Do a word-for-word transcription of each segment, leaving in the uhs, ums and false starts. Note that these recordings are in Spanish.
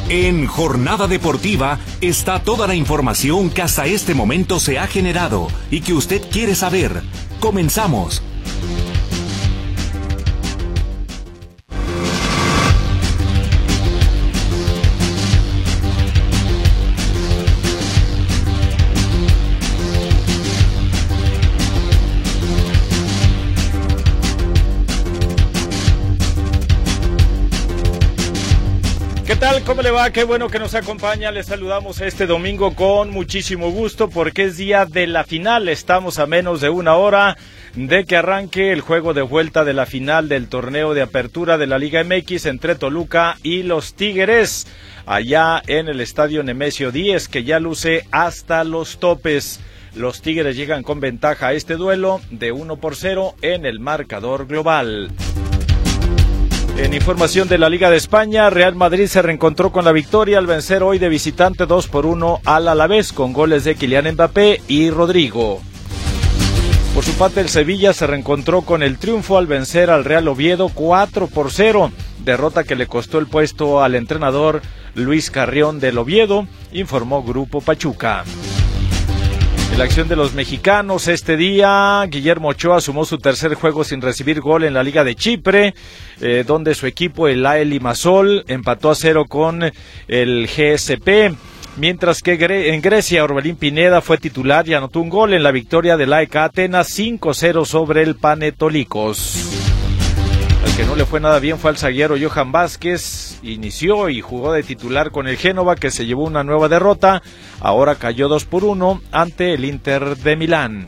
En Jornada Deportiva está toda la información que hasta este momento se ha generado y que usted quiere saber. Comenzamos. ¿Qué tal? ¿Cómo le va? Qué bueno que nos acompaña. Les saludamos este domingo con muchísimo gusto porque es día de la final. Estamos a menos de una hora de que arranque el juego de vuelta de la final del torneo de apertura de la Liga M X entre Toluca y los Tigres, allá en el estadio Nemesio Díez, que ya luce hasta los topes. Los Tigres llegan con ventaja a este duelo de uno por cero en el marcador global. En información de la Liga de España, Real Madrid se reencontró con la victoria al vencer hoy de visitante dos por uno al Alavés con goles de Kylian Mbappé y Rodrigo. Por su parte, el Sevilla se reencontró con el triunfo al vencer al Real Oviedo cuatro por cero, derrota que le costó el puesto al entrenador Luis Carrión del Oviedo, informó Grupo Pachuca. En la acción de los mexicanos este día, Guillermo Ochoa sumó su tercer juego sin recibir gol en la Liga de Chipre, eh, donde su equipo, el A E Limassol, empató a cero con el G S P, mientras que Gre- en Grecia Orbelín Pineda fue titular y anotó un gol en la victoria del A E K Atenas cinco cero sobre el Panetolikos. Al que no le fue nada bien fue al zaguero Johan Vázquez, inició y jugó de titular con el Génova, que se llevó una nueva derrota, ahora cayó dos por uno ante el Inter de Milán.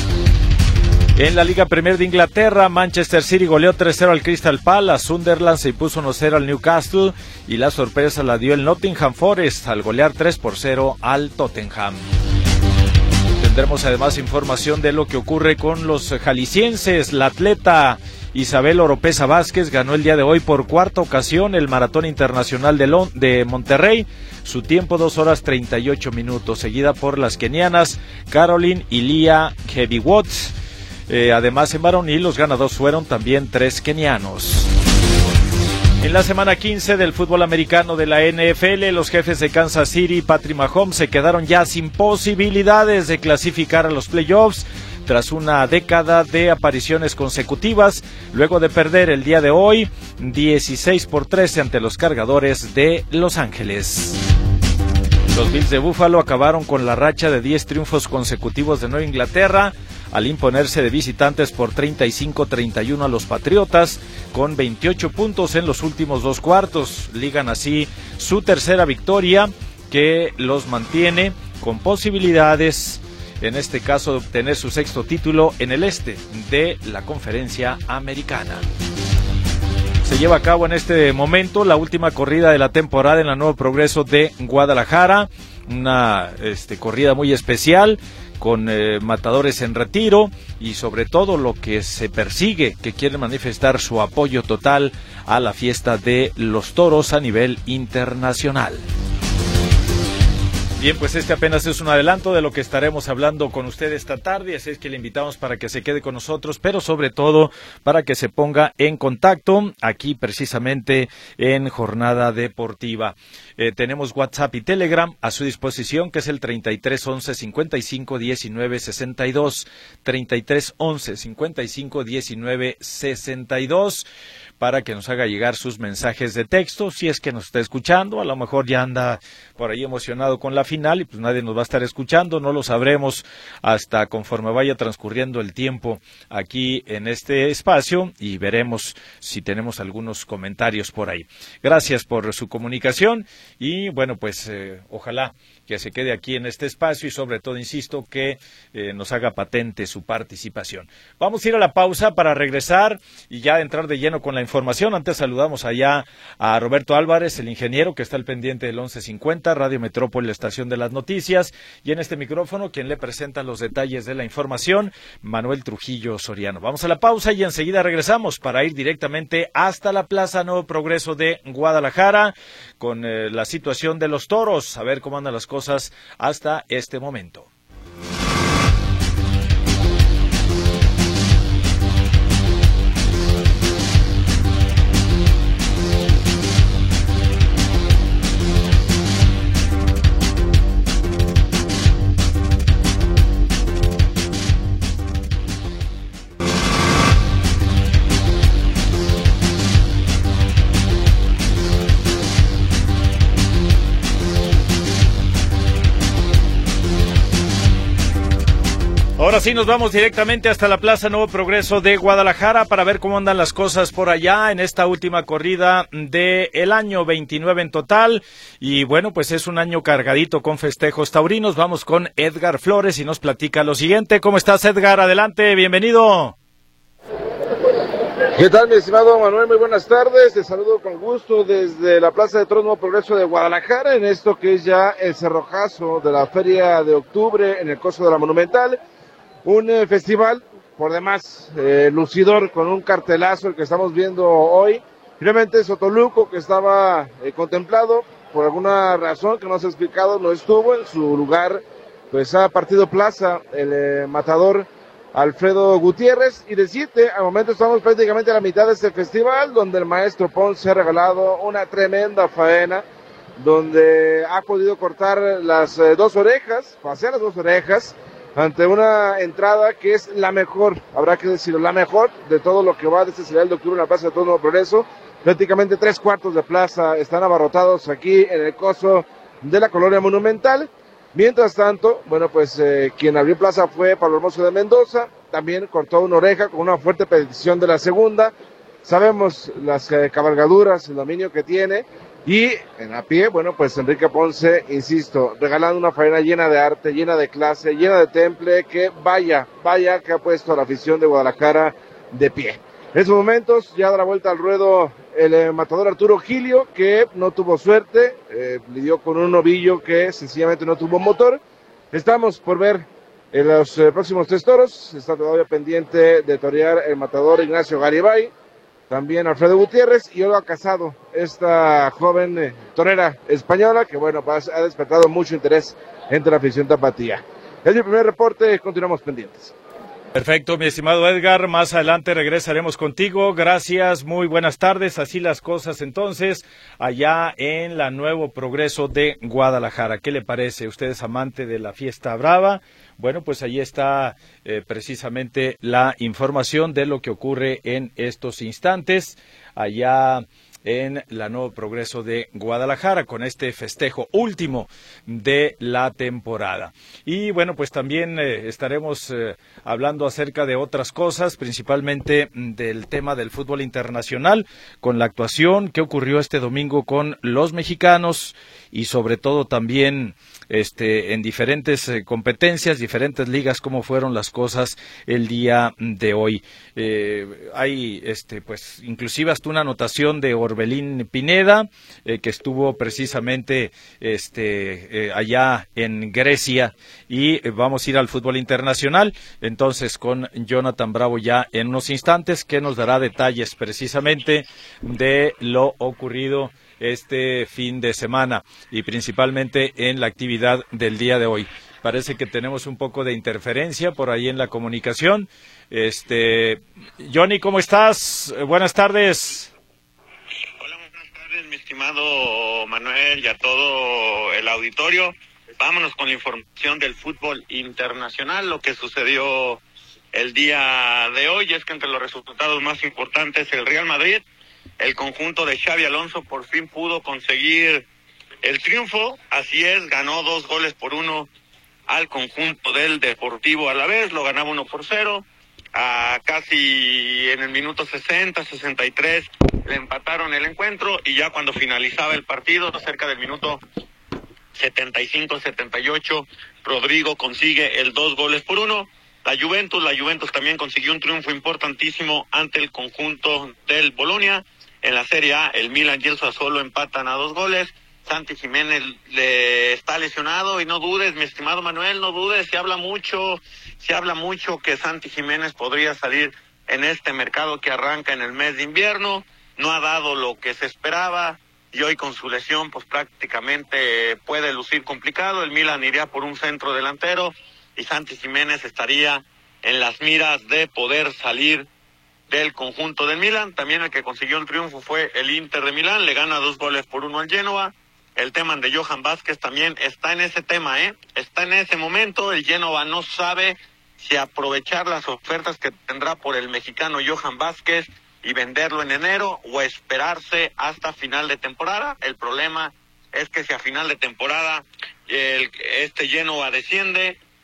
En la Liga Premier de Inglaterra, Manchester City goleó tres cero al Crystal Palace, Sunderland se impuso uno cero al Newcastle y la sorpresa la dio el Nottingham Forest al golear tres por cero al Tottenham. Tendremos además información de lo que ocurre con los jaliscienses. La atleta Isabel Oropesa Vázquez ganó el día de hoy por cuarta ocasión el Maratón Internacional de, Lon- de Monterrey, su tiempo dos horas treinta y ocho minutos, seguida por las kenianas Caroline y Lia Heavyweight. Eh, además, en varonil los ganadores fueron también tres kenianos. En la semana quince del fútbol americano de la N F L, los jefes de Kansas City y Patrick Mahomes se quedaron ya sin posibilidades de clasificar a los playoffs tras una década de apariciones consecutivas, luego de perder el día de hoy dieciséis por trece ante los Cargadores de Los Ángeles. Los Bills de Buffalo acabaron con la racha de diez triunfos consecutivos de Nueva Inglaterra al imponerse de visitantes por treinta y cinco a treinta y uno a los Patriotas, con veintiocho puntos en los últimos dos cuartos. Ligan así su tercera victoria, que los mantiene con posibilidades, en este caso, de obtener su sexto título en el este de la Conferencia Americana. Se lleva a cabo en este momento la última corrida de la temporada en la Nuevo Progreso de Guadalajara, una este, corrida muy especial, con eh, matadores en retiro y sobre todo lo que se persigue, que quieren manifestar su apoyo total a la fiesta de los toros a nivel internacional. Bien, pues este apenas es un adelanto de lo que estaremos hablando con usted esta tarde, así es que le invitamos para que se quede con nosotros, pero sobre todo para que se ponga en contacto aquí precisamente en Jornada Deportiva. Eh, tenemos WhatsApp y Telegram a su disposición, que es el treinta y tres once cincuenta y cinco diecinueve sesenta y dos, treinta y tres once cincuenta y cinco diecinueve sesenta y dos, para que nos haga llegar sus mensajes de texto, si es que nos está escuchando. A lo mejor ya anda por ahí emocionado con la final y pues nadie nos va a estar escuchando, no lo sabremos hasta conforme vaya transcurriendo el tiempo aquí en este espacio y veremos si tenemos algunos comentarios por ahí. Gracias por su comunicación y bueno, pues eh, ojalá que se quede aquí en este espacio y sobre todo, insisto, que eh, nos haga patente su participación. Vamos a ir a la pausa para regresar y ya entrar de lleno con la información. Antes saludamos allá a Roberto Álvarez, el ingeniero que está al pendiente del once cincuenta, Radio Metrópoli, la estación de las noticias, y en este micrófono quien le presenta los detalles de la información, Manuel Trujillo Soriano. Vamos a la pausa y enseguida regresamos para ir directamente hasta la Plaza Nuevo Progreso de Guadalajara con eh, la situación de los toros, a ver cómo andan las cosas hasta este momento. Ahora sí nos vamos directamente hasta la Plaza Nuevo Progreso de Guadalajara para ver cómo andan las cosas por allá en esta última corrida del año veintinueve en total. Y bueno, pues es un año cargadito con festejos taurinos. Vamos con Edgar Flores y nos platica lo siguiente. ¿Cómo estás, Edgar? Adelante, bienvenido. ¿Qué tal, mi estimado Manuel? Muy buenas tardes. Te saludo con gusto desde la Plaza de Toros Nuevo Progreso de Guadalajara, en esto que es ya el cerrojazo de la Feria de Octubre en el coso de la Monumental. Un eh, festival, por demás, eh, lucidor, con un cartelazo, el que estamos viendo hoy. Finalmente, Sotoluco, que estaba eh, contemplado, por alguna razón que no se ha explicado, no estuvo. En su lugar, pues ha partido plaza el eh, matador Alfredo Gutiérrez. Y de siete, al momento estamos prácticamente a la mitad de este festival, donde el maestro Ponce ha regalado una tremenda faena, donde ha podido cortar las eh, dos orejas, pasear las dos orejas, ante una entrada que es la mejor, habrá que decirlo, la mejor de todo lo que va de este serial de octubre en la Plaza de Toros Nuevo Progreso. Prácticamente tres cuartos de plaza están abarrotados aquí en el coso de la Colonia Monumental. Mientras tanto, bueno, pues eh, quien abrió plaza fue Pablo Hermoso de Mendoza, también cortó una oreja con una fuerte petición de la segunda. Sabemos las eh, cabalgaduras, el dominio que tiene. Y en a pie, bueno, pues Enrique Ponce, insisto, regalando una faena llena de arte, llena de clase, llena de temple, que vaya, vaya que ha puesto a la afición de Guadalajara de pie. En estos momentos ya da la vuelta al ruedo el eh, matador Arturo Gilio, que no tuvo suerte, eh, lidió con un novillo que sencillamente no tuvo motor. Estamos por ver en los eh, próximos tres toros, está todavía pendiente de torear el matador Ignacio Garibay, también Alfredo Gutiérrez y Olga Casado, esta joven eh, torera española que, bueno, pues, ha despertado mucho interés entre la afición tapatía. Es mi primer reporte, continuamos pendientes. Perfecto, mi estimado Edgar, más adelante regresaremos contigo. Gracias, muy buenas tardes. Así las cosas entonces allá en la Nuevo Progreso de Guadalajara. ¿Qué le parece? ¿Usted es amante de la fiesta brava? Bueno, pues ahí está eh, precisamente la información de lo que ocurre en estos instantes allá en la Nuevo Progreso de Guadalajara con este festejo último de la temporada. Y bueno, pues también eh, estaremos eh, hablando acerca de otras cosas, principalmente del tema del fútbol internacional, con la actuación que ocurrió este domingo con los mexicanos y sobre todo también este en diferentes eh, competencias, diferentes ligas, cómo fueron las cosas el día de hoy. Eh, hay este pues inclusive hasta una anotación de Orbelín Pineda, eh, que estuvo precisamente este eh, allá en Grecia, y eh, vamos a ir al fútbol internacional entonces con Jonathan Bravo ya en unos instantes, que nos dará detalles precisamente de lo ocurrido este fin de semana y principalmente en la actividad del día de hoy. Parece que tenemos un poco de interferencia por ahí en la comunicación. Este, Johnny, ¿cómo estás? Buenas tardes. Hola, buenas tardes, mi estimado Manuel y a todo el auditorio. Vámonos con la información del fútbol internacional. Lo que sucedió el día de hoy es que entre los resultados más importantes, el Real Madrid, el conjunto de Xabi Alonso, por fin pudo conseguir el triunfo. Así es, ganó dos goles por uno al conjunto del Deportivo Alavés, lo ganaba uno por cero. A casi en el minuto sesenta, sesenta y tres le empataron el encuentro, y ya cuando finalizaba el partido, cerca del minuto setenta y cinco, setenta y ocho, Rodrigo consigue el dos goles por uno. La Juventus, la Juventus también consiguió un triunfo importantísimo ante el conjunto del Bolonia. En la Serie A, el Milan y el Sassuolo empatan a dos goles. Santi Jiménez le está lesionado, y no dudes, mi estimado Manuel, no dudes, se habla mucho, se habla mucho que Santi Jiménez podría salir en este mercado que arranca en el mes de invierno. No ha dado lo que se esperaba, y hoy con su lesión pues prácticamente puede lucir complicado. El Milan iría por un centro delantero y Santi Jiménez estaría en las miras de poder salir del conjunto del Milan. También el que consiguió el triunfo fue el Inter de Milán, le gana dos goles por uno al Génova. El tema de Johan Vázquez también está en ese tema, ¿eh? Está en ese momento. El Génova no sabe si aprovechar las ofertas que tendrá por el mexicano Johan Vázquez y venderlo en enero, o esperarse hasta final de temporada. El problema es que si a final de temporada el, este Génova desciende,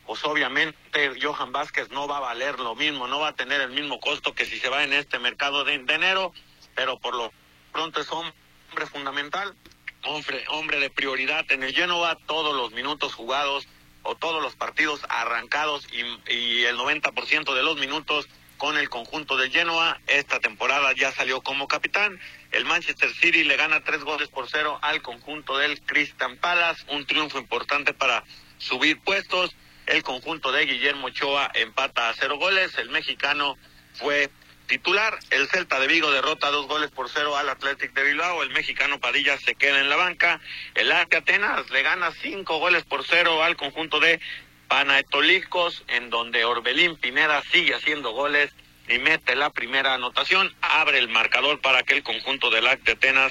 pues obviamente Johan Vázquez no va a valer lo mismo, no va a tener el mismo costo que si se va en este mercado de, de enero, pero por lo pronto es hombre fundamental, hombre, hombre de prioridad en el Genoa, todos los minutos jugados o todos los partidos arrancados y, y el noventa por ciento de los minutos con el conjunto del Genoa. Esta temporada ya salió como capitán. El Manchester City le gana tres goles por cero al conjunto del Crystal Palace, un triunfo importante para subir puestos. El conjunto de Guillermo Ochoa empata a cero goles, el mexicano fue titular. El Celta de Vigo derrota dos goles por cero al Athletic de Bilbao, el mexicano Padilla se queda en la banca. El A C Atenas le gana cinco goles por cero al conjunto de Panathinaikos, en donde Orbelín Pineda sigue haciendo goles y mete la primera anotación, abre el marcador para que el conjunto del A C Atenas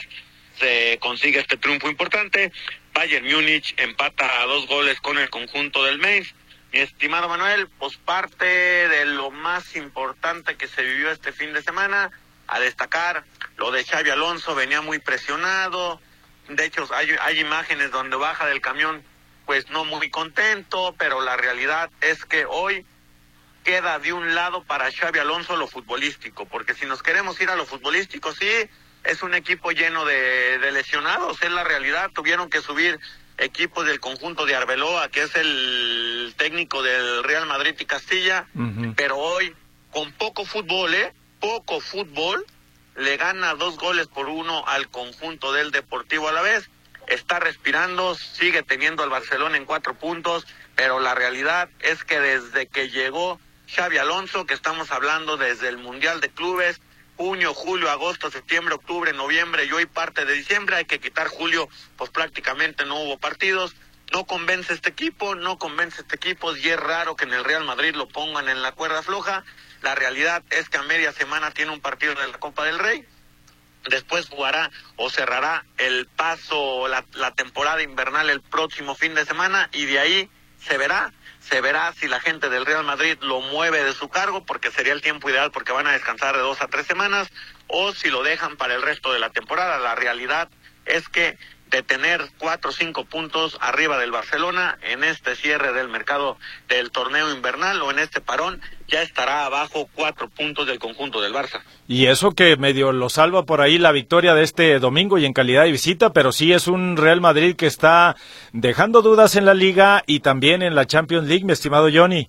se consiga este triunfo importante. Bayern Múnich empata a dos goles con el conjunto del Mainz. Mi estimado Manuel, pues parte de lo más importante que se vivió este fin de semana, a destacar lo de Xabi Alonso, venía muy presionado, de hecho hay, hay imágenes donde baja del camión pues no muy contento, pero la realidad es que hoy queda de un lado para Xabi Alonso lo futbolístico, porque si nos queremos ir a lo futbolístico, sí, es un equipo lleno de, de lesionados, es la realidad, tuvieron que subir equipos del conjunto de Arbeloa, que es el técnico del Real Madrid y Castilla, uh-huh. Pero hoy, con poco fútbol, ¿eh? Poco fútbol, le gana dos goles por uno al conjunto del Deportivo Alavés, está respirando, sigue teniendo al Barcelona en cuatro puntos, pero la realidad es que desde que llegó Xabi Alonso, que estamos hablando desde el Mundial de Clubes, junio, julio, agosto, septiembre, octubre, noviembre y hoy parte de diciembre, hay que quitar julio, pues prácticamente no hubo partidos, no convence este equipo, no convence este equipo, y es raro que en el Real Madrid lo pongan en la cuerda floja. La realidad es que a media semana tiene un partido de la Copa del Rey, después jugará o cerrará el paso, la, la temporada invernal el próximo fin de semana, y de ahí se verá, se verá si la gente del Real Madrid lo mueve de su cargo, porque sería el tiempo ideal porque van a descansar de dos a tres semanas, o si lo dejan para el resto de la temporada. La realidad es que de tener cuatro o cinco puntos arriba del Barcelona en este cierre del mercado del torneo invernal o en este parón, ya estará abajo cuatro puntos del conjunto del Barça. Y eso que medio lo salva por ahí la victoria de este domingo y en calidad de visita, pero sí es un Real Madrid que está dejando dudas en la Liga y también en la Champions League, mi estimado Johnny.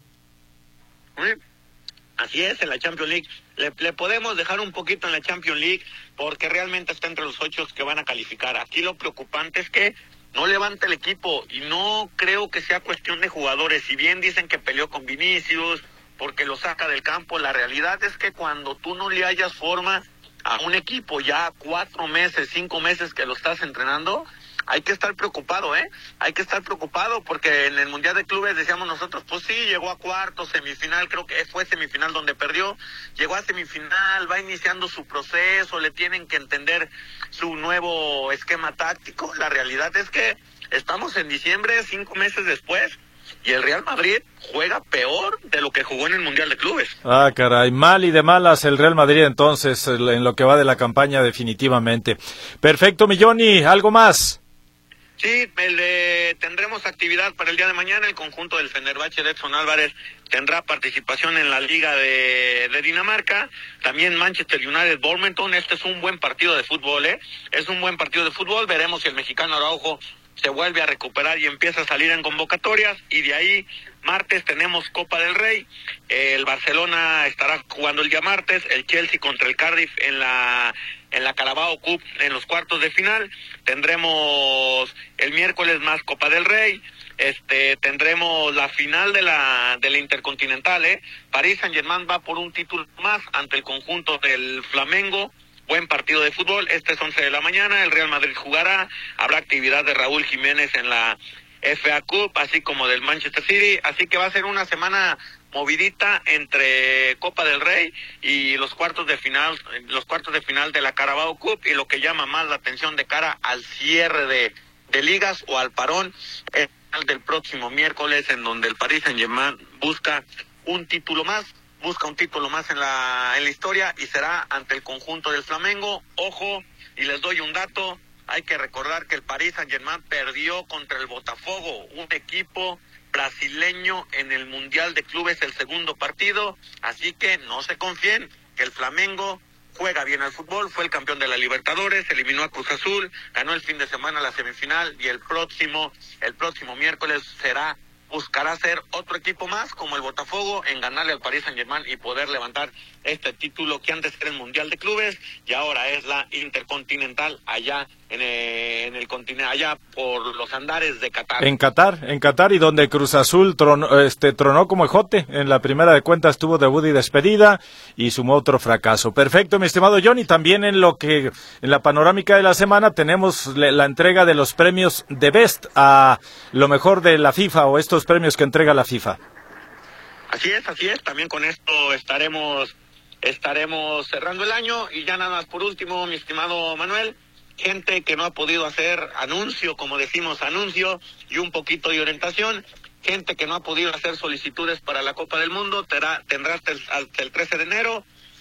Sí, así es, en la Champions League. Le, le podemos dejar un poquito en la Champions League porque realmente está entre los ocho que van a calificar. Aquí lo preocupante es que no levanta el equipo y no creo que sea cuestión de jugadores. Si bien dicen que peleó con Vinicius porque lo saca del campo, la realidad es que cuando tú no le hayas forma a un equipo ya cuatro meses, cinco meses que lo estás entrenando, hay que estar preocupado, ¿eh? Hay que estar preocupado porque en el Mundial de Clubes decíamos nosotros, pues sí, llegó a cuartos, semifinal, creo que fue semifinal donde perdió, llegó a semifinal, va iniciando su proceso, le tienen que entender su nuevo esquema táctico. La realidad es que estamos en diciembre, cinco meses después, y el Real Madrid juega peor de lo que jugó en el Mundial de Clubes. Ah, caray, mal y de malas el Real Madrid entonces, en lo que va de la campaña definitivamente. Perfecto, mi Johnny, ¿algo más? Sí, el de, tendremos actividad para el día de mañana. El conjunto del Fenerbahce de Edson Álvarez tendrá participación en la Liga de, de Dinamarca. También Manchester United Bournemouth. Este es un buen partido de fútbol, ¿eh? Es un buen partido de fútbol. Veremos si el mexicano Araujo se vuelve a recuperar y empieza a salir en convocatorias. Y de ahí, martes tenemos Copa del Rey. El Barcelona estará jugando el día martes. El Chelsea contra el Cardiff en la... en la Carabao Cup en los cuartos de final. Tendremos el miércoles más Copa del Rey, este tendremos la final de la de la Intercontinental, eh. París Saint-Germain va por un título más ante el conjunto del Flamengo. Buen partido de fútbol, este es once de la mañana, el Real Madrid jugará, habrá actividad de Raúl Jiménez en la F A Cup, así como del Manchester City, así que va a ser una semana movidita entre Copa del Rey y los cuartos de final, los cuartos de final de la Carabao Cup, y lo que llama más la atención de cara al cierre de, de ligas o al parón es el del próximo miércoles, en donde el Paris Saint-Germain busca un título más, busca un título más en la en la historia y será ante el conjunto del Flamengo. Ojo, y les doy un dato, hay que recordar que el Paris Saint-Germain perdió contra el Botafogo, un equipo brasileño en el Mundial de Clubes, el segundo partido, así que no se confíen, que el Flamengo juega bien al fútbol, fue el campeón de la Libertadores, eliminó a Cruz Azul, ganó el fin de semana la semifinal y el próximo, el próximo miércoles será, buscará ser otro equipo más como el Botafogo en ganarle al Paris Saint-Germain y poder levantar este título que antes era el Mundial de Clubes y ahora es la Intercontinental allá en el, en el continente, allá por los andares de Qatar. En Qatar, en Qatar y donde Cruz Azul tronó, este, tronó como ejote. En la primera de cuentas tuvo debut y despedida y sumó otro fracaso. Perfecto, mi estimado Johnny. También en lo que, en la panorámica de la semana tenemos la entrega de los premios de Best a lo mejor de la FIFA o estos premios que entrega la FIFA. Así es, así es. También con esto estaremos, estaremos cerrando el año y ya nada más por último, mi estimado Manuel. Gente que no ha podido hacer anuncio, como decimos, anuncio y un poquito de orientación. Gente que no ha podido hacer solicitudes para la Copa del Mundo tendrá, tendrá hasta, el, hasta el trece de enero.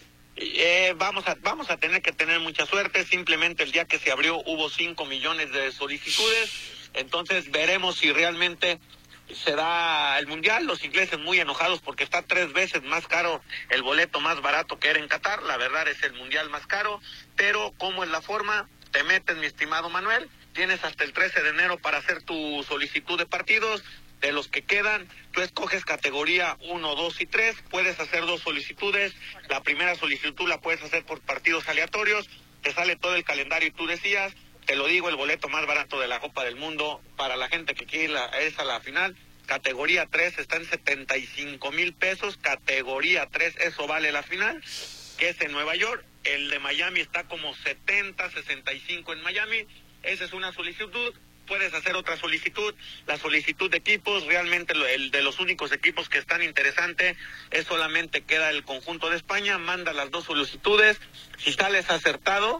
Eh, vamos a vamos a tener que tener mucha suerte. Simplemente el día que se abrió hubo cinco millones de solicitudes. Entonces veremos si realmente se da el Mundial. Los ingleses muy enojados porque está tres veces más caro el boleto más barato que era en Qatar. La verdad es el Mundial más caro. Pero ¿cómo es la forma? Te metes, mi estimado Manuel, tienes hasta el trece de enero para hacer tu solicitud de partidos. De los que quedan, tú escoges categoría uno, dos y tres, puedes hacer dos solicitudes. La primera solicitud la puedes hacer por partidos aleatorios, te sale todo el calendario y tú decías, te lo digo, el boleto más barato de la Copa del Mundo para la gente que quiere la, es a la final. Categoría tres está en setenta y cinco mil pesos, categoría tres, eso vale la final, que es en Nueva York. El de Miami está como setenta, sesenta y cinco en Miami. Esa es una solicitud. Puedes hacer otra solicitud. La solicitud de equipos, realmente el de los únicos equipos que están interesantes es solamente queda el conjunto de España. Manda las dos solicitudes. Si sales acertado,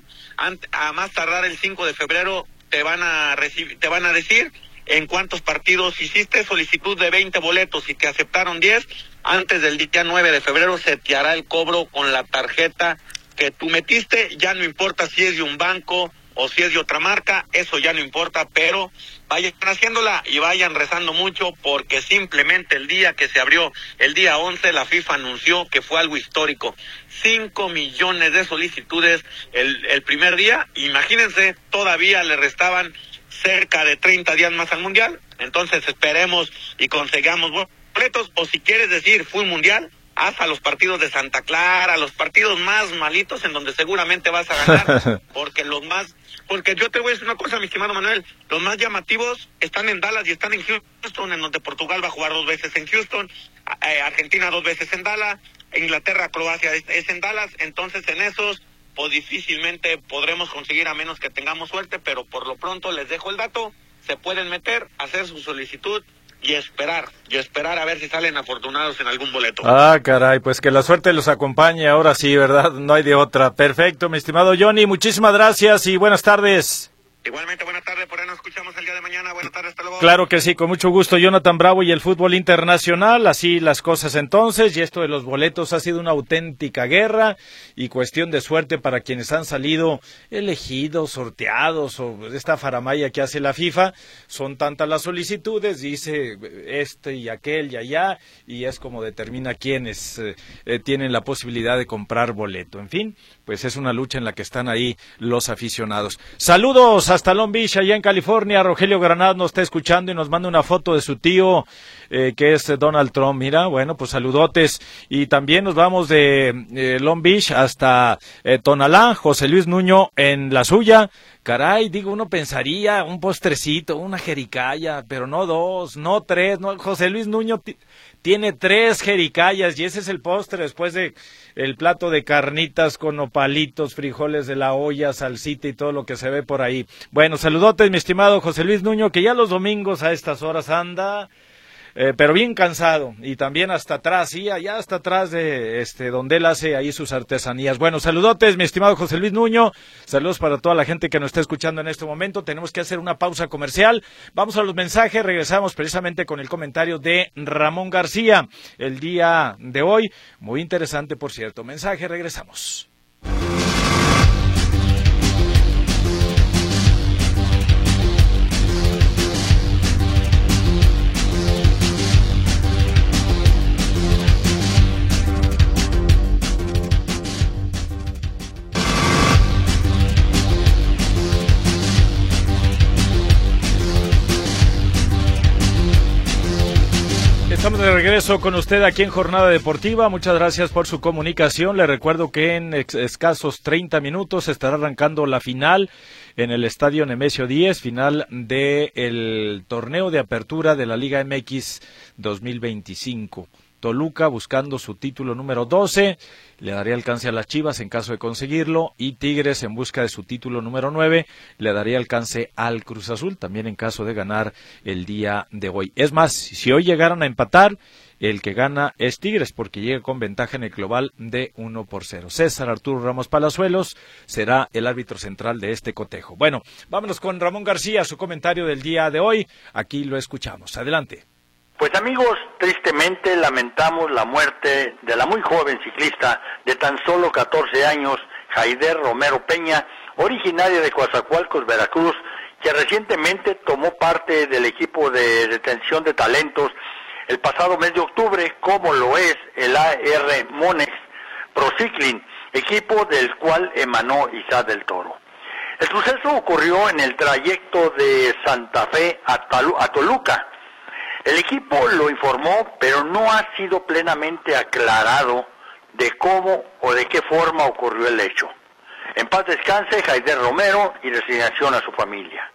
a más tardar el cinco de febrero te van a recibir, te van a decir en cuántos partidos hiciste. Solicitud de veinte boletos y te aceptaron diez. Antes del día nueve de febrero se te hará el cobro con la tarjeta que tú metiste. Ya no importa si es de un banco o si es de otra marca, eso ya no importa, pero vayan haciéndola y vayan rezando mucho porque simplemente el día que se abrió, el día once, la FIFA anunció que fue algo histórico. Cinco millones de solicitudes el, el primer día. Imagínense, todavía le restaban cerca de treinta días más al Mundial. Entonces esperemos y consigamos boletos, o si quieres decir fue un Mundial, haz a los partidos de Santa Clara, a los partidos más malitos en donde seguramente vas a ganar, porque los más, porque yo te voy a decir una cosa, mi estimado Manuel, los más llamativos están en Dallas y están en Houston, en donde Portugal va a jugar dos veces en Houston, eh, Argentina dos veces en Dallas, Inglaterra, Croacia es, es en Dallas. Entonces en esos pues difícilmente podremos conseguir a menos que tengamos suerte, pero por lo pronto les dejo el dato, se pueden meter, hacer su solicitud y esperar, y esperar a ver si salen afortunados en algún boleto. Ah, caray, pues que la suerte los acompañe, ahora sí, ¿verdad? No hay de otra. Perfecto, mi estimado Johnny, muchísimas gracias y buenas tardes. Igualmente, buenas tardes, por ahí nos escuchamos el día de mañana. Buenas tardes, hasta luego. Claro que sí, con mucho gusto, Jonathan Bravo y el fútbol internacional, así las cosas entonces, y esto de los boletos ha sido una auténtica guerra y cuestión de suerte para quienes han salido elegidos, sorteados, o esta faramaya que hace la FIFA. Son tantas las solicitudes, dice este y aquel y allá, y es como determina quiénes eh, eh, tienen la posibilidad de comprar boleto. En fin, pues es una lucha en la que están ahí los aficionados. Saludos hasta Long Beach, allá en California. Rogelio Granado nos está escuchando y nos manda una foto de su tío, eh, que es Donald Trump. Mira, bueno, pues saludotes. Y también nos vamos de eh, Long Beach hasta eh, Tonalá, José Luis Nuño en la suya. Caray, digo, uno pensaría un postrecito, una jericaya, pero no dos, no tres, no. José Luis Nuño t- tiene tres jericayas y ese es el postre después de el plato de carnitas con nopalitos, frijoles de la olla, salsita y todo lo que se ve por ahí. Bueno, saludotes, mi estimado José Luis Nuño, que ya los domingos a estas horas anda, eh, pero bien cansado, y también hasta atrás, sí, allá hasta atrás de este donde él hace ahí sus artesanías. Bueno, saludotes, mi estimado José Luis Nuño, saludos para toda la gente que nos está escuchando en este momento. Tenemos que hacer una pausa comercial, vamos a los mensajes, regresamos precisamente con el comentario de Ramón García, el día de hoy, muy interesante por cierto. Mensaje, regresamos. de regreso con usted aquí en Jornada Deportiva. Muchas gracias por su comunicación. Le recuerdo que en ex escasos treinta minutos estará arrancando la final en el Estadio Nemesio diez, final del torneo de apertura de la Liga M X dos mil veinticinco. Toluca buscando su título número doce, le daría alcance a las Chivas en caso de conseguirlo, y Tigres en busca de su título número nueve, le daría alcance al Cruz Azul también en caso de ganar el día de hoy. Es más, si hoy llegaran a empatar, el que gana es Tigres porque llega con ventaja en el global de uno por cero. César Arturo Ramos Palazuelos será el árbitro central de este cotejo. Bueno, vámonos con Ramón García, su comentario del día de hoy. Aquí lo escuchamos. Adelante. Pues amigos, tristemente lamentamos la muerte de la muy joven ciclista de tan solo catorce años, Jaider Romero Peña, originaria de Coatzacoalcos, Veracruz, que recientemente tomó parte del equipo de detención de talentos el pasado mes de octubre, como lo es el A R Monex Pro Cycling, equipo del cual emanó Isaac del Toro. El suceso ocurrió en el trayecto de Santa Fe a, Talu- a Toluca. El equipo lo informó, pero no ha sido plenamente aclarado de cómo o de qué forma ocurrió el hecho. En paz descanse Jaider Romero y resignación a su familia.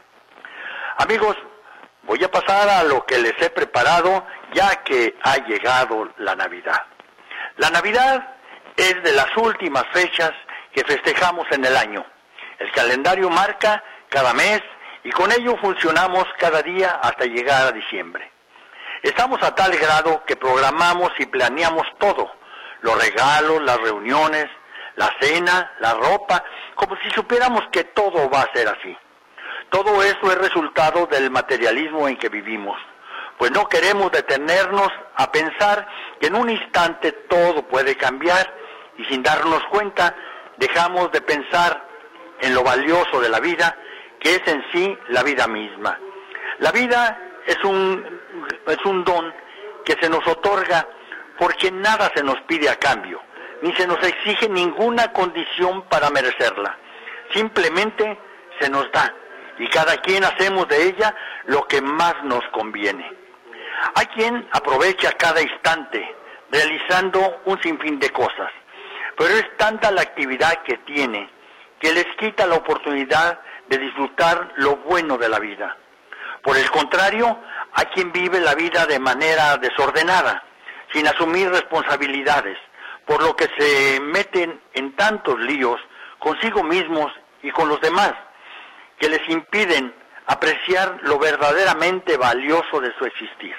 Amigos, voy a pasar a lo que les he preparado, ya que ha llegado la Navidad. La Navidad es de las últimas fechas que festejamos en el año. El calendario marca cada mes y con ello funcionamos cada día hasta llegar a diciembre. Estamos a tal grado que programamos y planeamos todo, los regalos, las reuniones, la cena, la ropa, como si supiéramos que todo va a ser así. Todo eso es resultado del materialismo en que vivimos, pues no queremos detenernos a pensar que en un instante todo puede cambiar y sin darnos cuenta dejamos de pensar en lo valioso de la vida, que es en sí la vida misma. La vida es un, es un don que se nos otorga porque nada se nos pide a cambio, ni se nos exige ninguna condición para merecerla. Simplemente se nos da y cada quien hacemos de ella lo que más nos conviene. Hay quien aprovecha cada instante realizando un sinfín de cosas, pero es tanta la actividad que tiene que les quita la oportunidad de disfrutar lo bueno de la vida. Por el contrario, hay quien vive la vida de manera desordenada, sin asumir responsabilidades, por lo que se meten en tantos líos consigo mismos y con los demás, que les impiden apreciar lo verdaderamente valioso de su existir.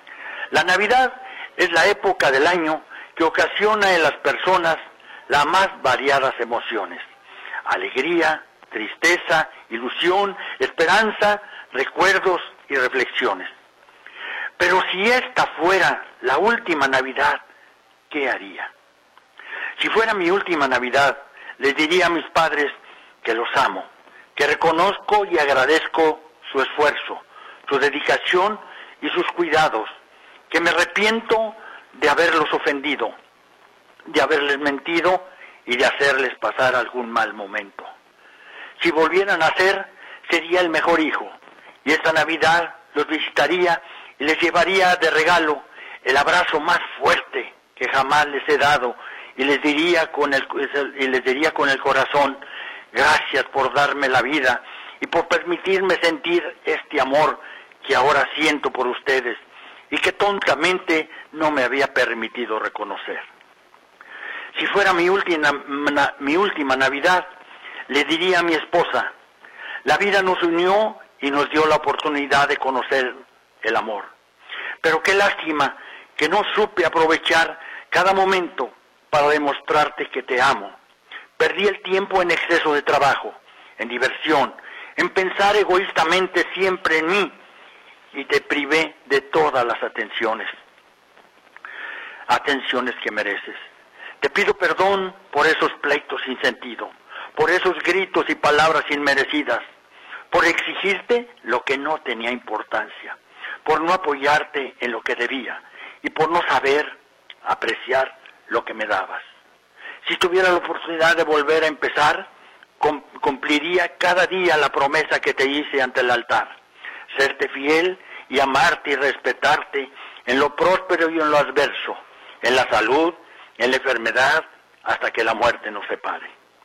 La Navidad es la época del año que ocasiona en las personas las más variadas emociones: alegría, tristeza, ilusión, esperanza, recuerdos y reflexiones. Pero si esta fuera la última Navidad, ¿qué haría? Si fuera mi última Navidad, les diría a mis padres que los amo, que reconozco y agradezco su esfuerzo, su dedicación y sus cuidados, que me arrepiento de haberlos ofendido, de haberles mentido y de hacerles pasar algún mal momento. Si volvieran a ser, sería el mejor hijo, y esta Navidad los visitaría y les llevaría de regalo el abrazo más fuerte que jamás les he dado, y les diría con el, y les diría con el corazón: gracias por darme la vida y por permitirme sentir este amor que ahora siento por ustedes y que tontamente no me había permitido reconocer. Si fuera mi última, mi última Navidad, le diría a mi esposa: la vida nos unió y nos dio la oportunidad de conocer el amor. Pero qué lástima que no supe aprovechar cada momento para demostrarte que te amo. Perdí el tiempo en exceso de trabajo, en diversión, en pensar egoístamente siempre en mí, y te privé de todas las atenciones, atenciones que mereces. Te pido perdón por esos pleitos sin sentido, por esos gritos y palabras inmerecidas, por exigirte lo que no tenía importancia, por no apoyarte en lo que debía y por no saber apreciar lo que me dabas. Si tuviera la oportunidad de volver a empezar, cumpliría cada día la promesa que te hice ante el altar: serte fiel y amarte y respetarte en lo próspero y en lo adverso, en la salud, en la enfermedad, hasta que la muerte nos separe.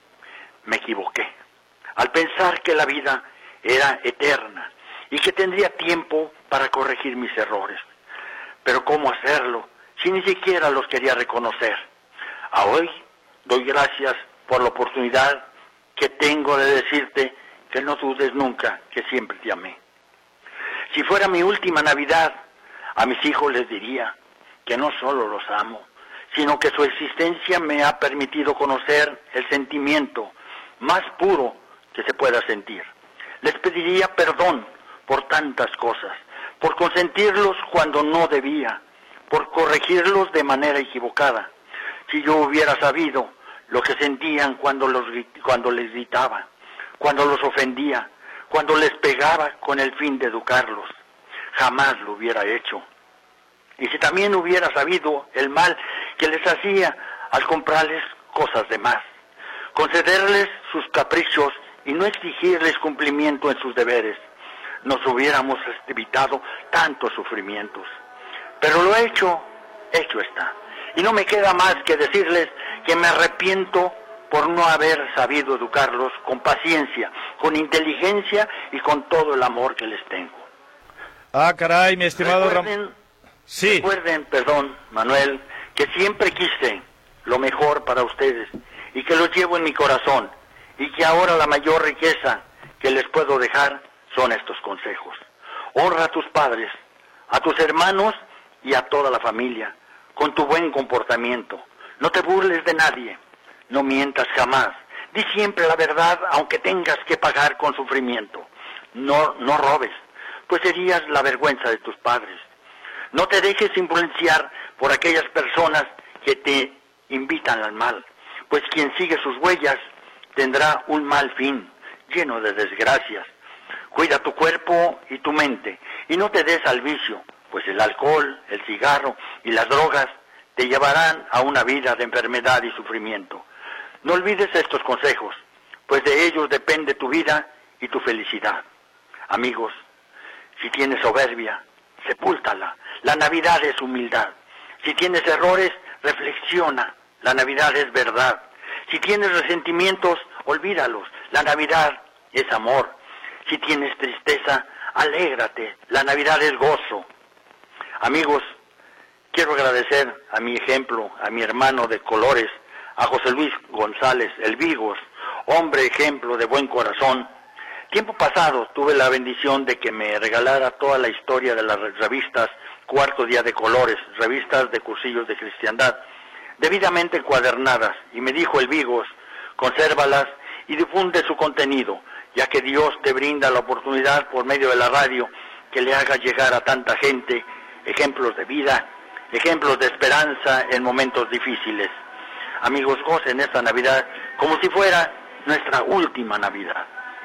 Me equivoqué al pensar que la vida era eterna y que tendría tiempo para corregir mis errores. Pero ¿cómo hacerlo si ni siquiera los quería reconocer? A hoy doy gracias por la oportunidad que tengo de decirte que no dudes nunca que siempre te amé. Si fuera mi última Navidad, a mis hijos les diría que no solo los amo, sino que su existencia me ha permitido conocer el sentimiento más puro que se pueda sentir. Les pediría perdón por tantas cosas, por consentirlos cuando no debía, por corregirlos de manera equivocada. Si yo hubiera sabido lo que sentían cuando, los, cuando les gritaba, cuando los ofendía, cuando les pegaba con el fin de educarlos, jamás lo hubiera hecho. Y si también hubiera sabido el mal que les hacía al comprarles cosas de más, concederles sus caprichos y no exigirles cumplimiento en sus deberes, nos hubiéramos evitado tantos sufrimientos. Pero lo hecho, hecho está. Y no me queda más que decirles que me arrepiento por no haber sabido educarlos con paciencia, con inteligencia y con todo el amor que les tengo. Ah, caray, mi estimado Recuerden, Ram... Sí. Recuerden, perdón, Manuel, que siempre quise lo mejor para ustedes y que los llevo en mi corazón y que ahora la mayor riqueza que les puedo dejar son estos consejos. Honra a tus padres, a tus hermanos y a toda la familia con tu buen comportamiento. No te burles de nadie, no mientas jamás. Di siempre la verdad aunque tengas que pagar con sufrimiento. No, no robes, pues serías la vergüenza de tus padres. No te dejes influenciar por aquellas personas que te invitan al mal, pues quien sigue sus huellas tendrá un mal fin, lleno de desgracias. Cuida tu cuerpo y tu mente, y no te des al vicio, pues el alcohol, el cigarro y las drogas te llevarán a una vida de enfermedad y sufrimiento. No olvides estos consejos, pues de ellos depende tu vida y tu felicidad. Amigos, si tienes soberbia, sepúltala. La Navidad es humildad. Si tienes errores, reflexiona. La Navidad es verdad. Si tienes resentimientos, olvídalos. La Navidad es amor. Si tienes tristeza, alégrate. La Navidad es gozo. Amigos, quiero agradecer a mi ejemplo, a mi hermano de colores, a José Luis González, el Vigos, hombre ejemplo de buen corazón. Tiempo pasado tuve la bendición de que me regalara toda la historia de las revistas Cuarto Día de Colores, revistas de cursillos de cristiandad, debidamente encuadernadas, y me dijo el Vigos, consérvalas y difunde su contenido, ya que Dios te brinda la oportunidad por medio de la radio que le haga llegar a tanta gente ejemplos de vida, ejemplos de esperanza en momentos difíciles. Amigos, gocen esta Navidad como si fuera nuestra última Navidad.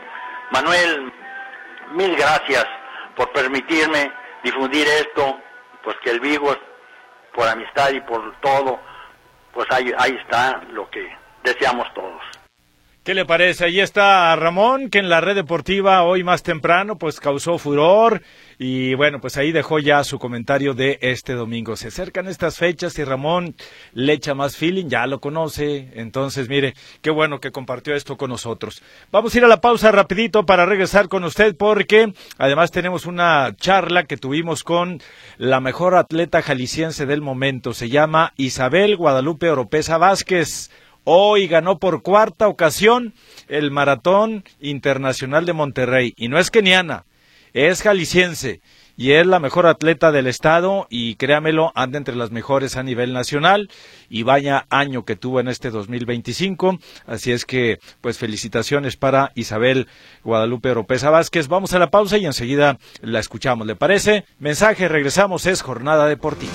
Manuel, mil gracias por permitirme difundir esto, pues que el Vigos, por amistad y por todo, pues ahí, ahí está lo que deseamos todos. ¿Qué le parece? Ahí está Ramón, que en la red deportiva hoy más temprano pues causó furor y bueno, pues ahí dejó ya su comentario de este domingo. Se acercan estas fechas y Ramón le echa más feeling, ya lo conoce, entonces mire, qué bueno que compartió esto con nosotros. Vamos a ir a la pausa rapidito para regresar con usted porque además tenemos una charla que tuvimos con la mejor atleta jalisciense del momento, se llama Isabel Guadalupe Oropeza Vázquez. Hoy ganó por cuarta ocasión el Maratón Internacional de Monterrey. Y no es keniana, es jalisciense. Y es la mejor atleta del estado y créamelo, anda entre las mejores a nivel nacional. Y vaya año que tuvo en este dos mil veinticinco. Así es que, pues felicitaciones para Isabel Guadalupe Oropeza Vázquez. Vamos a la pausa y enseguida la escuchamos. ¿Le parece? Mensaje, regresamos, es Jornada Deportiva.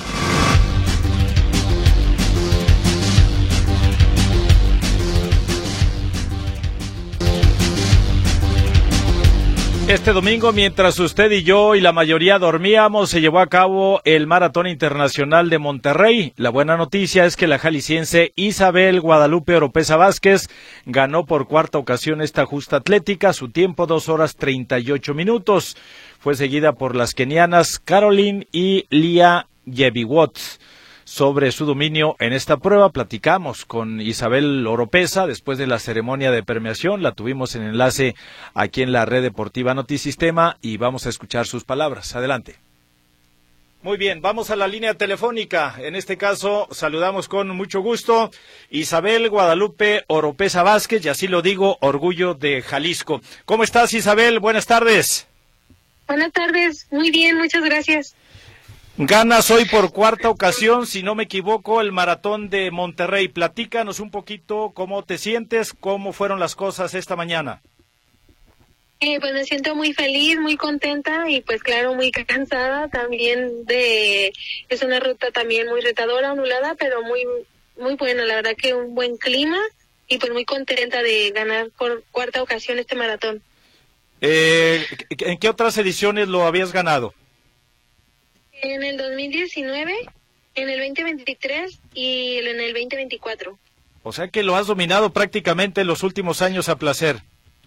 Este domingo, mientras usted y yo y la mayoría dormíamos, se llevó a cabo el Maratón Internacional de Monterrey. La buena noticia es que la jalisciense Isabel Guadalupe Oropeza Vázquez ganó por cuarta ocasión esta justa atlética, su tiempo dos horas treinta y ocho minutos. Fue seguida por las kenianas Caroline y Lia Yebiwot. Sobre su dominio en esta prueba platicamos con Isabel Oropesa después de la ceremonia de premiación. La tuvimos en enlace aquí en la red deportiva Notisistema y vamos a escuchar sus palabras. Adelante. Muy bien, vamos a la línea telefónica. En este caso saludamos con mucho gusto Isabel Guadalupe Oropesa Vázquez, y así lo digo, orgullo de Jalisco. ¿Cómo estás, Isabel? Buenas tardes. Buenas tardes, muy bien, muchas gracias. Ganas hoy por cuarta ocasión, si no me equivoco, el maratón de Monterrey. Platícanos un poquito cómo te sientes, cómo fueron las cosas esta mañana. Eh, pues me siento muy feliz, muy contenta y pues claro, muy cansada también de... Es una ruta también muy retadora, anulada, pero muy muy buena, la verdad que un buen clima y pues muy contenta de ganar por cuarta ocasión este maratón. Eh, ¿En qué otras ediciones lo habías ganado? En el dos mil diecinueve, en el veinte veintitrés y en el veinte veinticuatro. O sea que lo has dominado prácticamente en los últimos años a placer.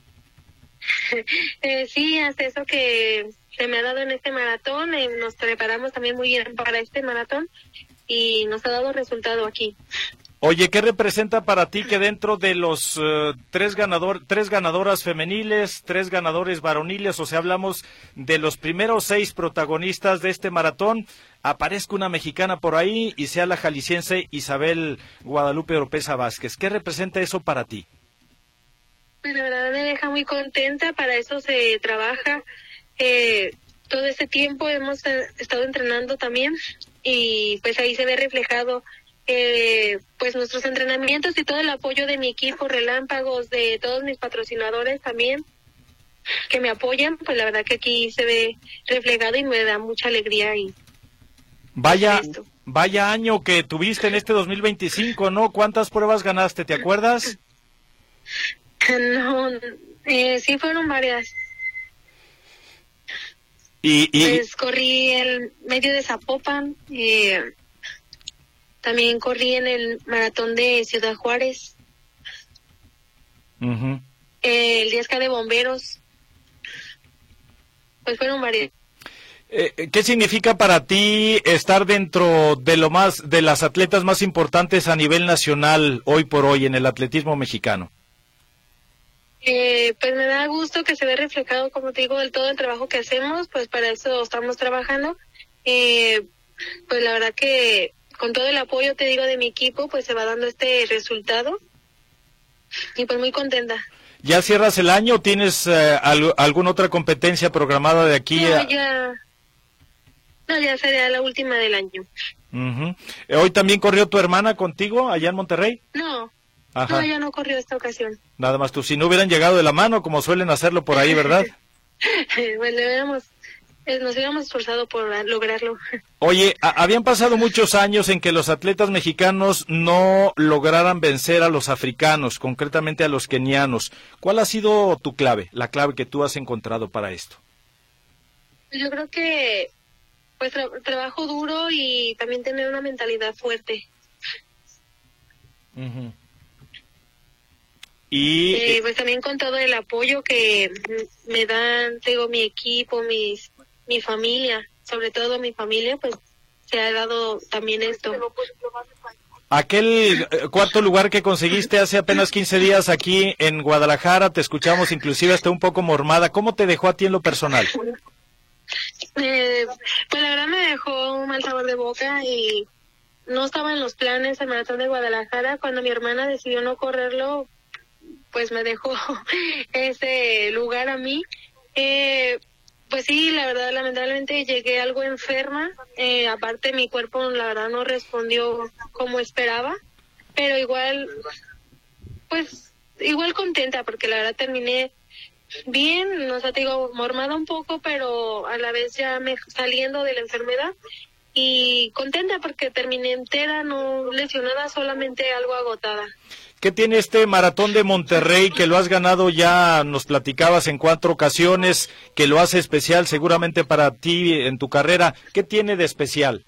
eh, sí, hasta eso que se me ha dado en este maratón. Eh, nos preparamos también muy bien para este maratón y nos ha dado resultado aquí. Oye, ¿qué representa para ti que dentro de los uh, tres ganador, tres ganadoras femeniles, tres ganadores varoniles, o sea, hablamos de los primeros seis protagonistas de este maratón, aparezca una mexicana por ahí y sea la jalisciense Isabel Guadalupe Oropesa Vázquez? ¿Qué representa eso para ti? Pues la verdad me deja muy contenta, para eso se trabaja. Eh, todo este tiempo hemos eh, estado entrenando también y pues ahí se ve reflejado Eh, pues nuestros entrenamientos y todo el apoyo de mi equipo, Relámpagos, de todos mis patrocinadores también, que me apoyan, pues la verdad que aquí se ve reflejado y me da mucha alegría. Y vaya, vaya año que tuviste en este dos mil veinticinco, ¿no? ¿Cuántas pruebas ganaste? ¿Te acuerdas? No, eh, sí fueron varias. Y, y... Pues corrí el medio de Zapopan, eh, también corrí en el maratón de Ciudad Juárez, uh-huh. eh, el diez K de Bomberos, pues fueron varios. Eh, ¿Qué significa para ti estar dentro de lo más de las atletas más importantes a nivel nacional hoy por hoy en el atletismo mexicano? Eh, pues me da gusto que se ve reflejado, como te digo, del todo el trabajo que hacemos, pues para eso estamos trabajando. Eh, pues la verdad que con todo el apoyo, te digo, de mi equipo, pues se va dando este resultado y pues muy contenta. ¿Ya cierras el año o tienes eh, al, alguna otra competencia programada de aquí? No, a... ya, no, ya sería la última del año. Uh-huh. ¿Hoy también corrió tu hermana contigo allá en Monterrey? No, Ajá. no, ya no corrió esta ocasión. Nada más tú, si no hubieran llegado de la mano como suelen hacerlo por ahí, ¿verdad? Bueno, hubiéramos, nos hubiéramos esforzado por lograrlo. Oye, a- habían pasado muchos años en que los atletas mexicanos no lograran vencer a los africanos, concretamente a los kenianos. ¿Cuál ha sido tu clave, la clave que tú has encontrado para esto? Yo creo que pues tra- trabajo duro y también tener una mentalidad fuerte. Uh-huh. Y Eh, pues también con todo el apoyo que me dan, digo, mi equipo, mis, mi familia, sobre todo mi familia, pues se ha dado también esto. aquel eh, cuarto lugar que conseguiste hace apenas quince días aquí en Guadalajara, te escuchamos inclusive hasta un poco mormada. ¿Cómo te dejó a ti en lo personal? Eh, pues la verdad me dejó un mal sabor de boca y no estaba en los planes el maratón de Guadalajara. Cuando mi hermana decidió no correrlo, pues me dejó ese lugar a mí. Eh, pues sí, la verdad, lamentablemente llegué algo enferma. Eh, aparte, mi cuerpo, la verdad, no respondió como esperaba. Pero igual, pues, igual contenta, porque la verdad terminé bien, no sé, te digo, mormada un poco, pero a la vez ya me saliendo de la enfermedad. Y contenta porque terminé entera, no lesionada, solamente algo agotada. ¿Qué tiene este maratón de Monterrey que lo has ganado ya, nos platicabas en cuatro ocasiones, que lo hace especial seguramente para ti en tu carrera? ¿Qué tiene de especial?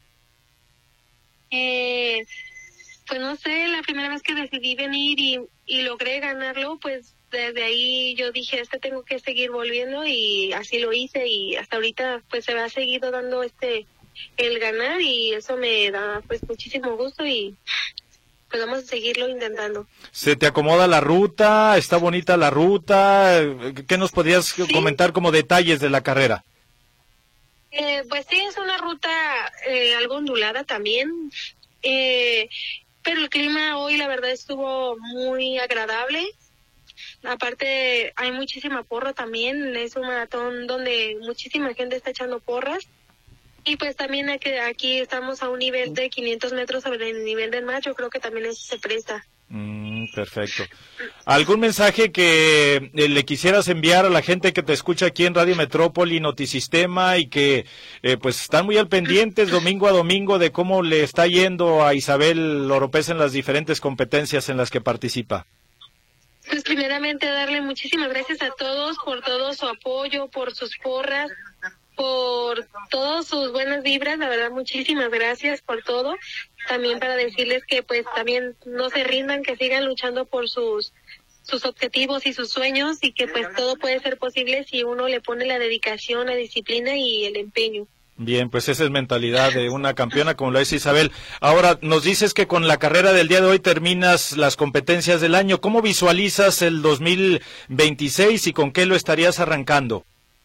Eh, pues no sé, la primera vez que decidí venir y, y logré ganarlo, pues desde ahí yo dije, este tengo que seguir volviendo y así lo hice y hasta ahorita pues se me ha seguido dando este el ganar y eso me da pues muchísimo gusto y pues vamos a seguirlo intentando. ¿Se te acomoda la ruta? ¿Está bonita la ruta? ¿Qué nos podrías ¿Sí? comentar como detalles de la carrera? Eh, pues sí, es una ruta eh, algo ondulada también, eh, pero el clima hoy la verdad estuvo muy agradable. Aparte hay muchísima porra también, es un maratón donde muchísima gente está echando porras. Y pues también aquí, aquí estamos a un nivel de quinientos metros sobre el nivel del mar, yo creo que también eso se presta. Mm, perfecto. ¿Algún mensaje que eh, le quisieras enviar a la gente que te escucha aquí en Radio Metrópoli, Notisistema, y que eh, pues están muy al pendientes domingo a domingo de cómo le está yendo a Isabel Oropeza en las diferentes competencias en las que participa? Pues primeramente darle muchísimas gracias a todos por todo su apoyo, por sus porras, por todas sus buenas vibras, la verdad muchísimas gracias por todo. También para decirles que pues también no se rindan, que sigan luchando por sus sus objetivos y sus sueños y que pues todo puede ser posible si uno le pone la dedicación, la disciplina y el empeño. Bien, pues esa es mentalidad de una campeona como lo es Isabel. Ahora, nos dices que con la carrera del día de hoy terminas las competencias del año. ¿Cómo visualizas el dos mil veintiséis y con qué lo estarías arrancando?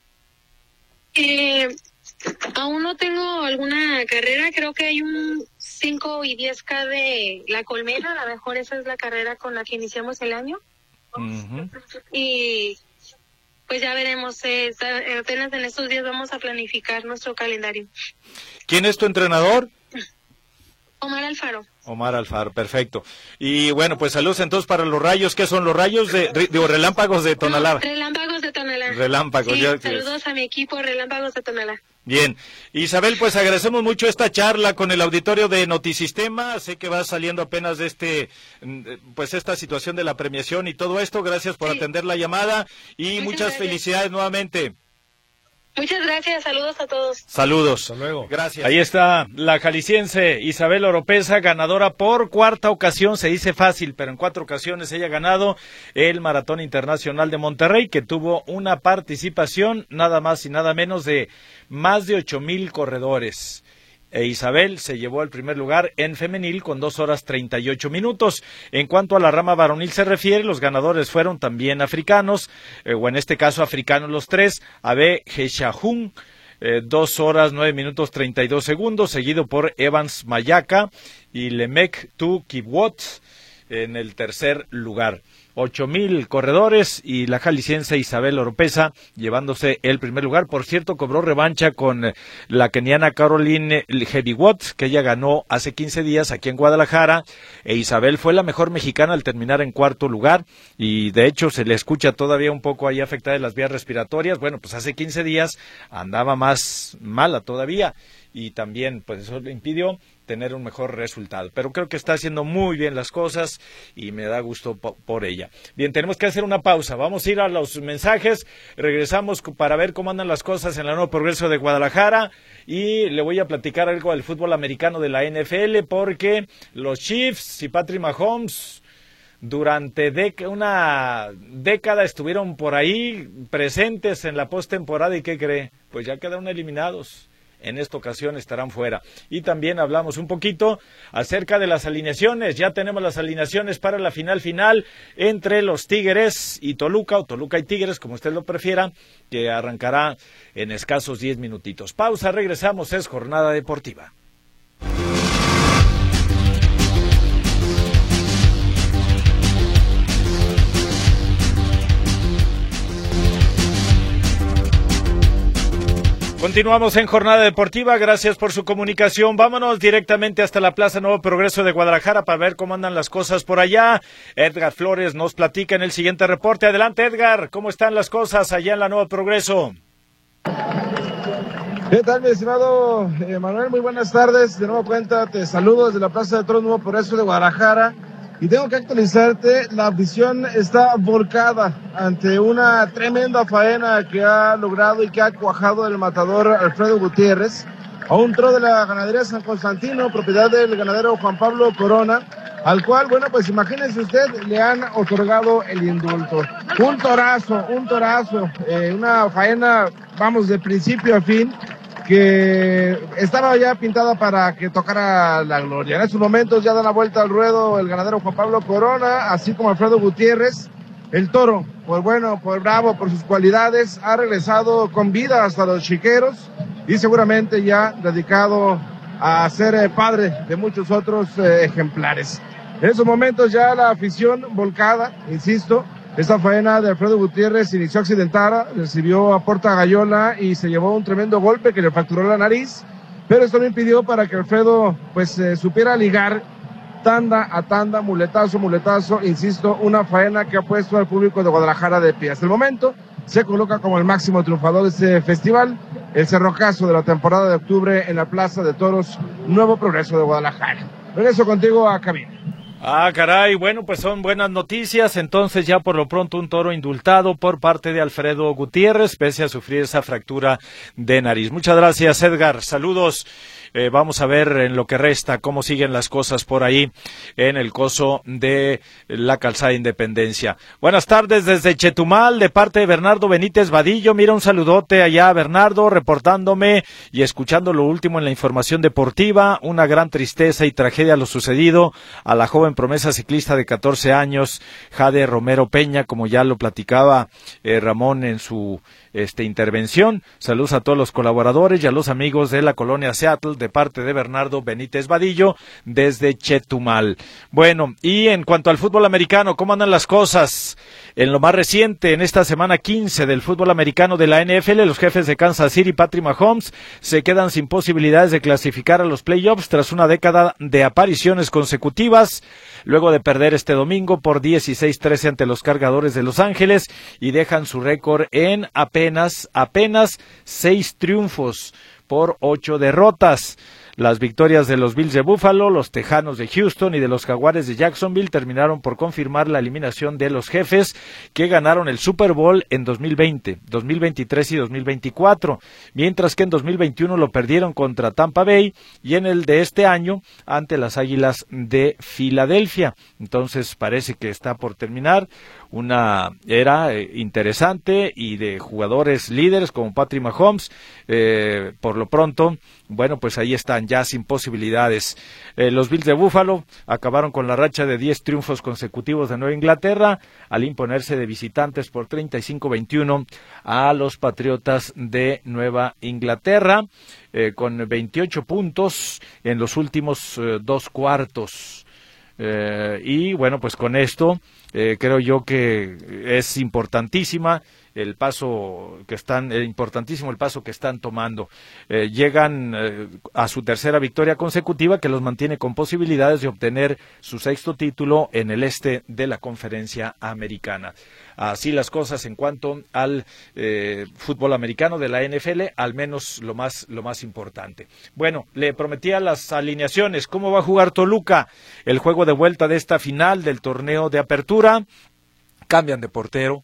Eh, aún no tengo alguna carrera, creo que hay un cinco y diez K de La Colmena, a lo mejor esa es la carrera con la que iniciamos el año. Uh-huh. Y pues ya veremos, eh, apenas en estos días vamos a planificar nuestro calendario. ¿Quién es tu entrenador? Omar Alfaro. Omar Alfaro, perfecto. Y bueno, pues saludos entonces para los rayos. ¿Qué son los rayos de, digo, relámpagos de Tonalá? No, relámpagos de Tonalá. Relámpagos. Sí, ya, saludos pues. a mi equipo, Relámpagos de Tonalá. Bien, Isabel, pues agradecemos mucho esta charla con el auditorio de Notisistema. Sé que va saliendo apenas de este, pues esta situación de la premiación y todo esto. Gracias por sí. atender la llamada y muchas, muchas gracias. Felicidades nuevamente. Muchas gracias, saludos a todos. Saludos. Hasta luego. Gracias. Ahí está la jalisciense Isabel Oropeza, ganadora por cuarta ocasión, se dice fácil, pero en cuatro ocasiones ella ha ganado el Maratón Internacional de Monterrey, que tuvo una participación nada más y nada menos de más de ocho mil corredores. E Isabel se llevó el primer lugar en femenil con dos horas treinta y ocho minutos. En cuanto a la rama varonil se refiere, los ganadores fueron también africanos, eh, o en este caso africanos los tres, Abe Heshahun, eh, dos horas nueve minutos treinta y dos segundos, seguido por Evans Mayaka y Lemek Tu Kibwot en el tercer lugar. Ocho mil corredores y la jalisciense Isabel Oropeza llevándose el primer lugar. Por cierto, cobró revancha con la keniana Caroline Hebiwot, que ella ganó hace quince días aquí en Guadalajara, e Isabel fue la mejor mexicana al terminar en cuarto lugar, y de hecho se le escucha todavía un poco ahí afectada de las vías respiratorias. Bueno, pues hace quince días andaba más mala todavía, y también pues eso le impidió tener un mejor resultado, pero creo que está haciendo muy bien las cosas y me da gusto po- por ella. Bien, tenemos que hacer una pausa, vamos a ir a los mensajes, regresamos para ver cómo andan las cosas en la Nuevo Progreso de Guadalajara y le voy a platicar algo del fútbol americano de la N F L, porque los Chiefs y Patrick Mahomes durante dec- una década estuvieron por ahí presentes en la postemporada, y ¿qué cree? Pues ya quedaron eliminados. En esta ocasión estarán fuera. Y también hablamos un poquito acerca de las alineaciones. Ya tenemos las alineaciones para la final final entre los Tigres y Toluca, o Toluca y Tigres, como usted lo prefiera, que arrancará en escasos diez minutitos. Pausa, regresamos, es Jornada Deportiva. Continuamos en Jornada Deportiva, gracias por su comunicación. Vámonos directamente hasta la Plaza Nuevo Progreso de Guadalajara para ver cómo andan las cosas por allá. Edgar Flores nos platica en el siguiente reporte. Adelante, Edgar, ¿cómo están las cosas allá en la Nuevo Progreso? ¿Qué tal, mi estimado eh, Manuel? Muy buenas tardes. De nuevo cuenta, te saludo desde la Plaza de Toros Nuevo Progreso de Guadalajara. Y tengo que actualizarte, la afición está volcada ante una tremenda faena que ha logrado y que ha cuajado el matador Alfredo Gutiérrez a un toro de la ganadería San Constantino, propiedad del ganadero Juan Pablo Corona, al cual, bueno, pues imagínense usted, le han otorgado el indulto. Un torazo, un torazo, eh, una faena, vamos, de principio a fin, que estaba ya pintada para que tocara la gloria. En estos momentos ya da la vuelta al ruedo el ganadero Juan Pablo Corona, así como Alfredo Gutiérrez. El toro, por bueno, por bravo, por sus cualidades, ha regresado con vida hasta los chiqueros y seguramente ya dedicado a ser eh, padre de muchos otros eh, ejemplares. En esos momentos ya la afición volcada, insisto, esta faena de Alfredo Gutiérrez inició accidentada, recibió a Porta Gallola y se llevó un tremendo golpe que le fracturó la nariz, pero esto no impidió para que Alfredo pues eh, supiera ligar tanda a tanda, muletazo, muletazo, insisto, una faena que ha puesto al público de Guadalajara de pie. Hasta el momento se coloca como el máximo triunfador de este festival, el cerrojazo de la temporada de octubre en la Plaza de Toros Nuevo Progreso de Guadalajara. Regreso contigo a cabina. Ah, caray, bueno, pues son buenas noticias. Entonces ya por lo pronto un toro indultado por parte de Alfredo Gutiérrez, pese a sufrir esa fractura de nariz. Muchas gracias, Edgar. Saludos. Eh, vamos a ver en lo que resta cómo siguen las cosas por ahí en el coso de la Calzada Independencia. Buenas tardes desde Chetumal, de parte de Bernardo Benítez Vadillo. Mira, un saludote allá, Bernardo, reportándome y escuchando lo último en la información deportiva. Una gran tristeza y tragedia lo sucedido a la joven promesa ciclista de catorce años, Jade Romero Peña, como ya lo platicaba eh, Ramón en su este, intervención. Saludos a todos los colaboradores y a los amigos de la colonia Seattle, de parte de Bernardo Benítez Vadillo, desde Chetumal. Bueno, y en cuanto al fútbol americano, ¿cómo andan las cosas? En lo más reciente, en esta semana quince del fútbol americano de la N F L, los jefes de Kansas City, Patrick Mahomes, se quedan sin posibilidades de clasificar a los playoffs tras una década de apariciones consecutivas, luego de perder este domingo por dieciséis trece ante los Cargadores de Los Ángeles, y dejan su récord en apenas, apenas seis triunfos por ocho derrotas. Las victorias de los Bills de Buffalo, los Tejanos de Houston y de los Jaguares de Jacksonville terminaron por confirmar la eliminación de los jefes, que ganaron el Super Bowl en dos mil veinte, dos mil veintitrés y dos mil veinticuatro, mientras que en dos mil veintiuno lo perdieron contra Tampa Bay y en el de este año ante las Águilas de Filadelfia. Entonces parece que está por terminar una era eh, interesante y de jugadores líderes como Patrick Mahomes. Eh, por lo pronto, bueno, pues ahí están ya sin posibilidades. Eh, los Bills de Buffalo acabaron con la racha de diez triunfos consecutivos de Nueva Inglaterra al imponerse de visitantes por treinta y cinco veintiuno a los Patriotas de Nueva Inglaterra, eh, con veintiocho puntos en los últimos eh, dos cuartos. Eh, y bueno, pues con esto eh, creo yo que es importantísima el paso que están, eh, importantísimo el paso que están tomando. Eh, llegan eh, a su tercera victoria consecutiva, que los mantiene con posibilidades de obtener su sexto título en el este de la Conferencia Americana. Así las cosas en cuanto al eh, fútbol americano de la N F L, al menos lo más, lo más importante. Bueno, le prometía las alineaciones. ¿Cómo va a jugar Toluca el juego de vuelta de esta final del torneo de apertura? Cambian de portero.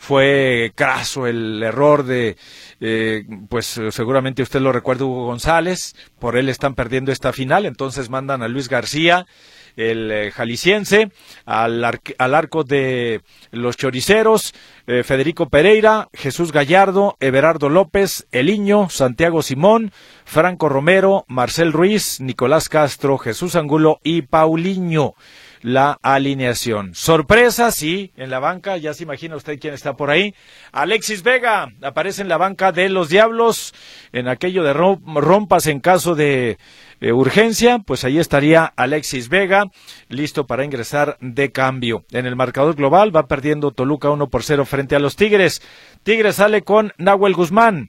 Fue craso el error de, eh, pues seguramente usted lo recuerda, Hugo González. Por él están perdiendo esta final, entonces mandan a Luis García, el eh, jalisciense, al, ar al arco de los choriceros, eh, Federico Pereira, Jesús Gallardo, Everardo López, Eliño, Santiago Simón, Franco Romero, Marcel Ruiz, Nicolás Castro, Jesús Angulo y Paulinho. La alineación. Sorpresa, sí, en la banca, ya se imagina usted quién está por ahí. Alexis Vega aparece en la banca de los Diablos, en aquello de rompas en caso de eh, urgencia, pues ahí estaría Alexis Vega, listo para ingresar de cambio. En el marcador global va perdiendo Toluca uno por cero frente a los Tigres. Tigres sale con Nahuel Guzmán,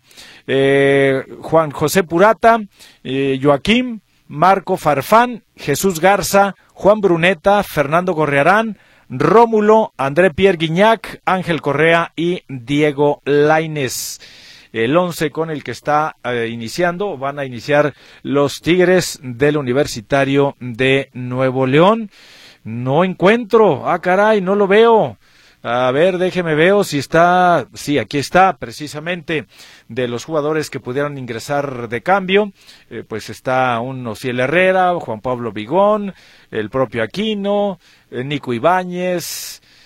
eh, Juan José Purata, eh, Joaquín, Marco Farfán, Jesús Garza, Juan Bruneta, Fernando Gorriarán, Rómulo, André Pierre Guignac, Ángel Correa y Diego Lainez. El once con el que está eh, iniciando, van a iniciar los Tigres del Universitario de Nuevo León. No encuentro, ah caray, no lo veo. A ver, déjeme veo si está, sí, aquí está, precisamente, de los jugadores que pudieron ingresar de cambio, eh, pues está un Ociel Herrera, Juan Pablo Vigón, el propio Aquino, eh, Nico Ibáñez,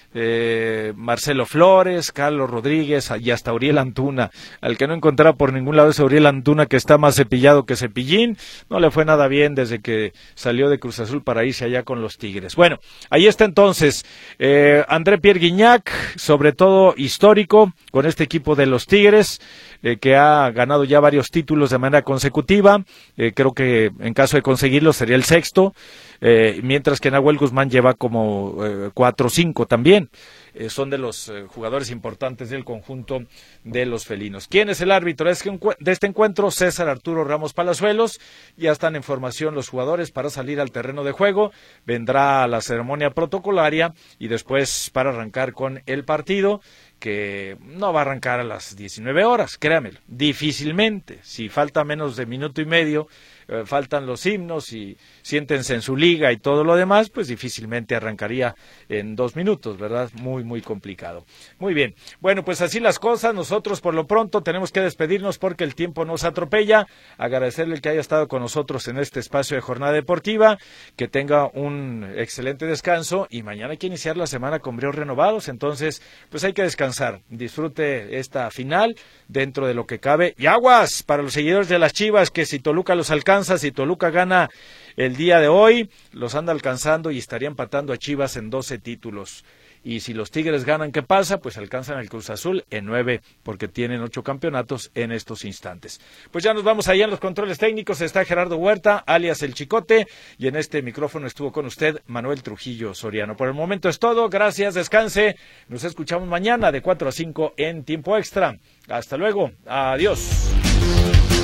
eh, Marcelo Flores, Carlos Rodríguez y hasta Uriel Antuna. Al que no encontraba por ningún lado es Uriel Antuna, que está más cepillado que cepillín. No le fue nada bien desde que salió de Cruz Azul para irse allá con los Tigres. Bueno, ahí está entonces eh, André Pierre Guignac, sobre todo histórico con este equipo de los Tigres, eh, que ha ganado ya varios títulos de manera consecutiva. Eh, creo que en caso de conseguirlo sería el sexto, eh, mientras que Nahuel Guzmán lleva como eh, cuatro o cinco también. Eh, son de los eh, jugadores importantes del conjunto de los felinos. ¿Quién es el árbitro de este, de este encuentro? César Arturo Ramos Palazuelos. Ya están en formación los jugadores para salir al terreno de juego. Vendrá la ceremonia protocolaria y después para arrancar con el partido, que no va a arrancar a las diecinueve horas, créamelo, difícilmente. Si falta menos de minuto y medio, eh, faltan los himnos y siéntense en su liga y todo lo demás, pues difícilmente arrancaría en dos minutos, ¿verdad? Muy, muy complicado. Muy bien, bueno, pues así las cosas. Nosotros por lo pronto tenemos que despedirnos porque el tiempo nos atropella. Agradecerle el que haya estado con nosotros en este espacio de Jornada Deportiva, que tenga un excelente descanso y mañana hay que iniciar la semana con bríos renovados, entonces pues hay que descansar. Disfrute esta final dentro de lo que cabe. Y aguas para los seguidores de las Chivas, que si Toluca los alcanza, si Toluca gana el día de hoy, los anda alcanzando y estaría empatando a Chivas en doce títulos. Y si los Tigres ganan, ¿qué pasa? Pues alcanzan al Cruz Azul en nueve, porque tienen ocho campeonatos en estos instantes. Pues ya nos vamos allá en los controles técnicos. Está Gerardo Huerta, alias El Chicote, y en este micrófono estuvo con usted Manuel Trujillo Soriano. Por el momento es todo. Gracias, descanse. Nos escuchamos mañana de cuatro a cinco en Tiempo Extra. Hasta luego. Adiós.